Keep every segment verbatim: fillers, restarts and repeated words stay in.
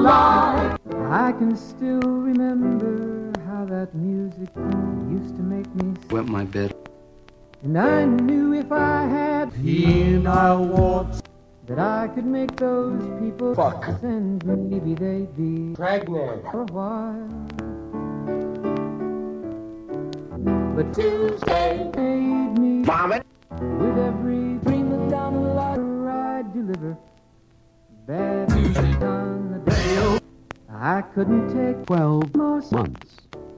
alive. I can still remember how that music used to make me wet my bed. And I knew if I had penile warts that I could make those people fuck, and maybe they'd be pregnant for a while. But Tuesday made me vomit with every dream down the ladder I'd deliver. Bad Tuesday on the day I couldn't take Twelve more months.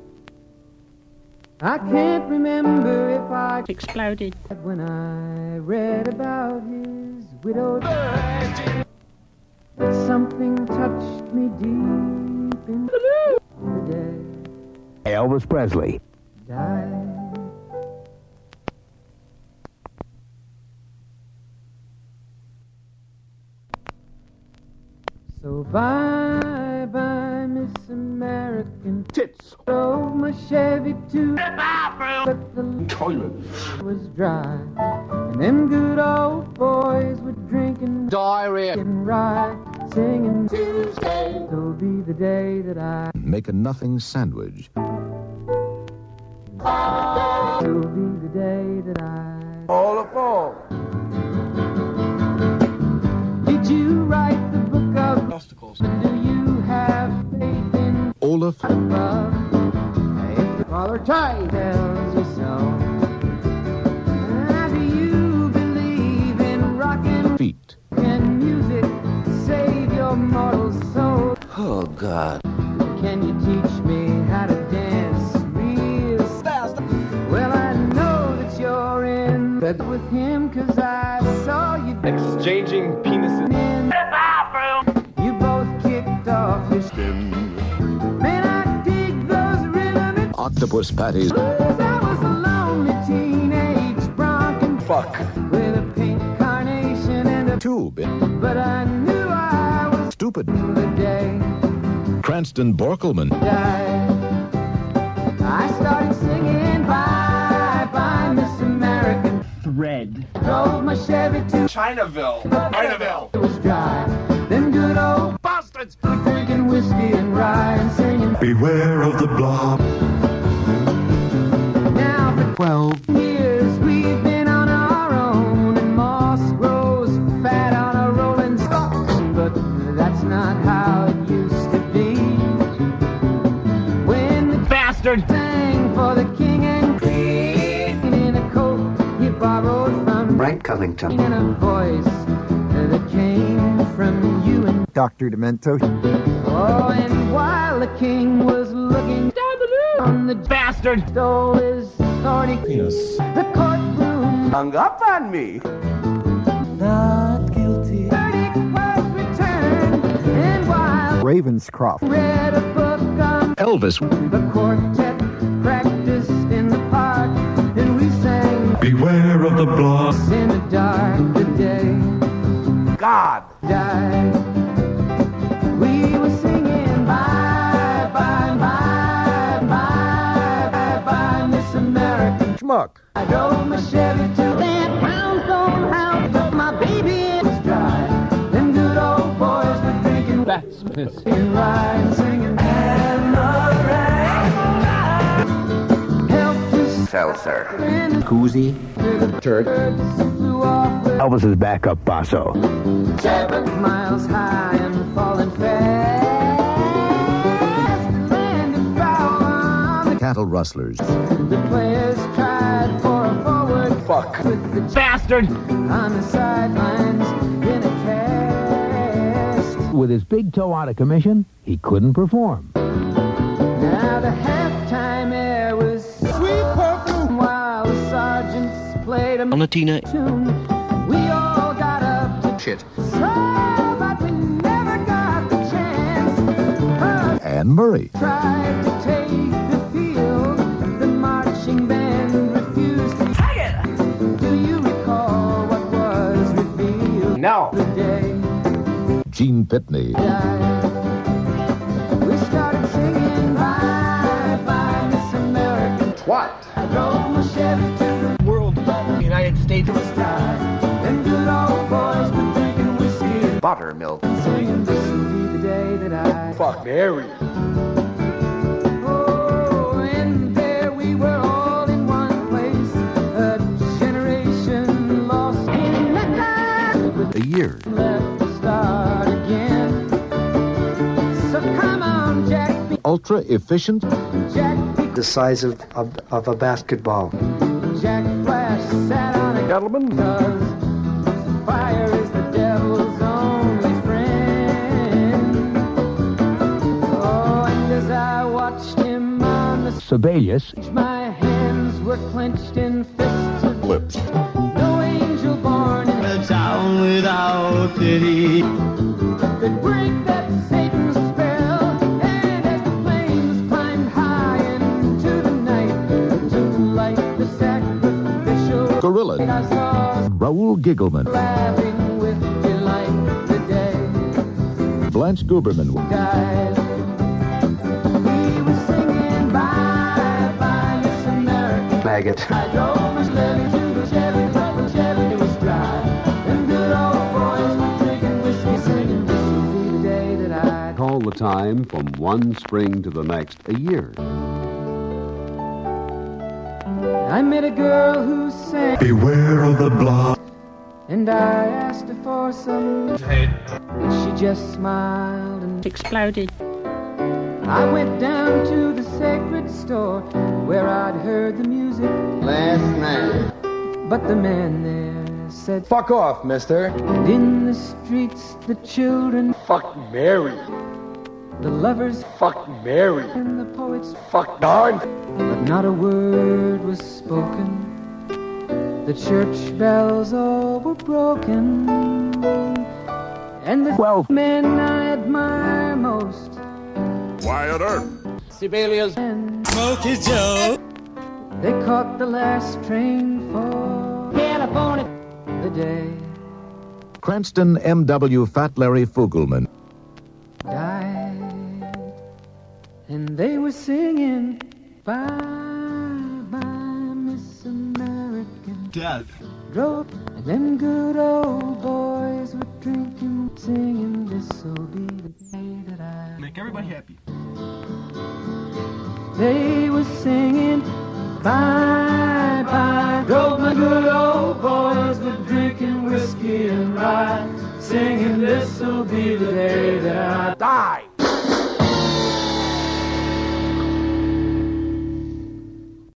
I can't remember if I exploded when I read about his widowed virgin. But something touched me deep in the day Elvis Presley died. So bye bye, Miss American Tits. Drove my Chevy to the bathroom, but the Toilet was dry, and them good old boys were drinking diarrhea and rye, singing Tuesday. It'll be the day that I make a nothing sandwich. It'll be the day that I All of all. Did you write the book of Obstacles. Do you have faith in Olaf above? If the Father Time tells you so, ah, do you believe in rock and Feet. can music save your mortal soul? Oh, God. Can you teach me how to dance real fast? Well, I know that you're in bed with him, cause I saw you Exchanging penises. in the bathroom. You both kicked off your skin. Man, I dig those rhythm Octopus patties. blues. I was a lonely teenage bronc and Fuck. with a pink carnation and a Tube. but I knew I was Stupid. the day Cranston Borkelman. died. I started singing bye bye Miss American. red. Drove my Chevy to Chinaville. Chinaville. it was dry. Them good old Bastards. were drinking whiskey and rye and singing. Beware of the blob. Now for Twelve. years we've been on our own, and moss grows fat on a rolling stalk. But that's not how it used to be. When the Bastard! sang for the king and queen in a coat he borrowed from Frank Covington. in a voice that came from you and Doctor Demento. oh, and while the king was looking down the loo on the Bastard! stole his thorny Penis. the courtroom Hung up on me. not guilty. Verdict was returned, and while Ravenscroft. read a book on Elvis. the quartet practiced in the park, and we sang Beware of the blob. in the dark the day God. died. We were singing bye, bye, bye, bye, bye, bye, Miss American. Schmuck. I drove my Chevy to that brownstone house, but my baby was dry. Them good old boys were drinking That's piss. and rye and singing. Help us Seltzer. and Koozie. the Turd. birds flew off with Elvis's backup basso. seven miles high and falling fast. Landed foul on the Cattle rustlers. The players tried for a forward Fuck. with the Bastard! on the sidelines in a cast. With his big toe out of commission, he couldn't perform. Now the halftime air was sweet perfume while the sergeants played a Tina. tune. We all got up to Shit. try, but we never got the chance. Her Anne Murray. tried to take the field. The marching band refused to take it. Do you recall what was revealed No. the day Gene Pitney. died? We started singing bye bye Miss American. What? I drove my Chevy to the World. United States. sky. Them good old boys were drinking whiskey Buttermilk. and singing this will be the day that I Fuck Mary. Oh, and there we were all in one place, a generation lost in the night. A year. Left to start again. So come on, Jack. Ultra efficient. Jack. The size of, of, of a basketball. Jack Flash sat on a Gentlemen. cause fire is the devil's only friend. Oh, and as I watched him on the Sebelius. stage, my hands were clenched in fists of Lips. no angel born in A town without pity. could break that Satan's spell. And as the flames climbed high into the night to light the sacrificial, Gorilla. I saw Raoul Giggleman. laughing with delight the day Blanche Guberman. died. We were singing bye bye Miss America. Maggot. I drove Miss Levy to the Chevy, but the Chevy was dry. Them good old boys were drinking whiskey, singing this will be the day that I All the time from one spring to the next, a year. I met a girl who sang, Beware of the blob. and I asked her for some, and she just smiled and Exploded. I went down to the sacred store where I'd heard the music last night. But the man there said, Fuck off, mister. and in the streets the children, Fuck Mary. the lovers, Fuck Mary. and the poets, Fuck Don. but not a word was spoken. The church bells all were broken, and the Well- men I admire most, Wyatt Earp. Sibelius. and Smokey Joe. they caught the last train for California. the day Cranston M W Fat Larry Fugelman. died, and they were singing bye bye Miss American. Dad. Drove, and them good old boys were drinking, singing this'll be the day that I. Make everybody happy. They were singing bye bye. Drove, my good old boys were drinking whiskey and rye, singing this'll be the day that I Die.